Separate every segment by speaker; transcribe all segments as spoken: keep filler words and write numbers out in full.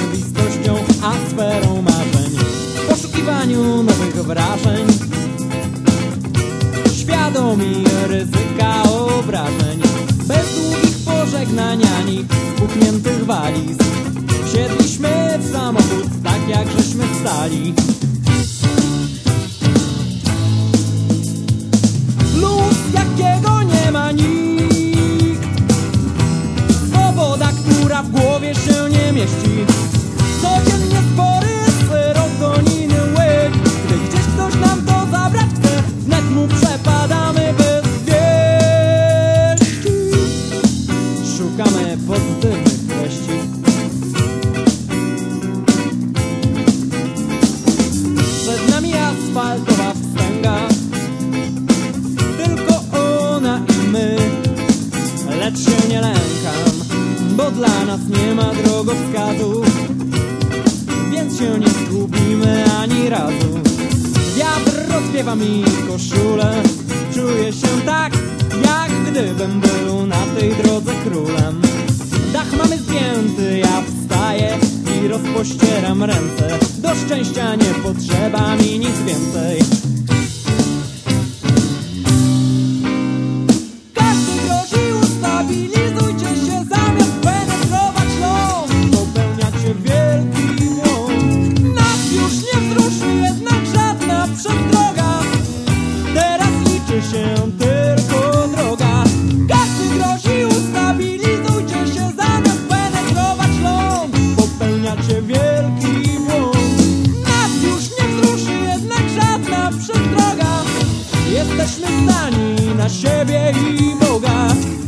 Speaker 1: rzeczywistością, a sferą marzeń. W poszukiwaniu nowych wrażeń, świadomi ryzyka obrażeń. Bez długich pożegnań ani spuchniętych waliz wsiedliśmy w samochód, tak jak żeśmy wstali. Luz, jakiego nie ma nikt, swoboda, która w głowie się nie mieści. Codziennie spory serotoniny łyk. Gdy gdzieś ktoś nam to zabrać chce, wnet mu przepadamy bez wieści. Szukamy pozytywnych treści. Przed nami asfaltowa wstęga, tylko ona i my. Lecz się nie lękam, bo dla nas nie ma drogowskazów, więc się nie zgubimy ani razu. Wiatr rozwiewa mi koszulę, czuję się tak, jak gdybym był na tej drodze królem. Dach mamy zdjęty, ja wstaję i rozpościeram ręce. Do szczęścia nie potrzeba mi nic więcej. Każdy grozi, ustabilizujcie się, zamiast penetrować ląd popełniacie wielki błąd. Nas już nie wzruszy jednak żadna przestroga, teraz liczy się tylko droga. Każdy grozi, ustabilizujcie się, zamiast penetrować ląd popełniacie wielki błąd. Nas już nie wzruszy jednak żadna przestroga, jesteśmy zdani na siebie i Boga.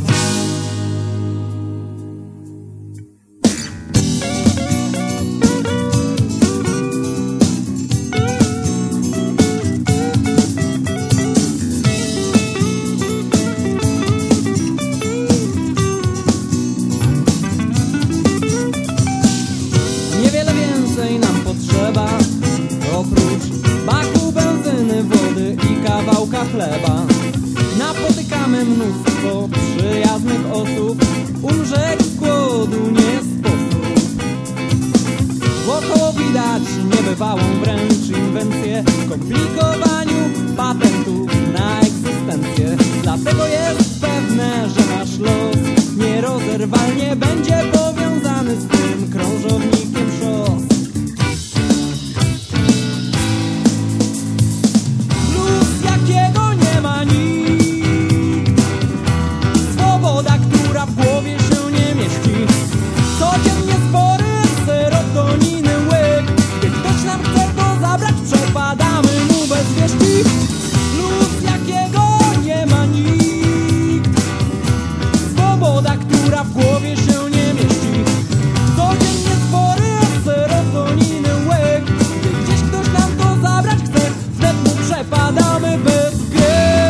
Speaker 1: Niewiele więcej nam potrzeba, oprócz baku benzyny, wody i kawałka chleba. Napotykamy mnóstwo przyjaznych osób, umrzeć z głodu nie sposób. Wokoło widać niebywałą wręcz inwencję w komplikowaniu patentów na egzystencję. Dlatego jest pewne, że nasz los nierozerwalnie będzie powiązany z tym krążownikiem szos. Luz, jakiego nie ma nikt, swoboda, która w głowie się nie mieści. Codziennie spory serotoniny łyk. Gdy ktoś nam chce to zabrać, przepadamy mu bez wieści. Luz, jakiego nie ma nikt, swoboda, która w głowie się nie mieści. Codziennie spory serotoniny łyk. Gdy gdzieś ktoś nam to zabrać chce, wnet mu przepadamy bez wieści.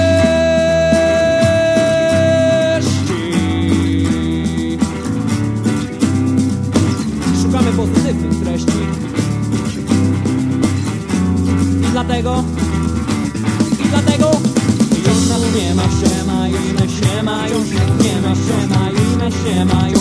Speaker 1: Szukamy pozytywnych treści i dlatego, i dlatego już nas nie ma, się ma, już nas nie ma, już nas nie ma, się ma, już nas nie ma.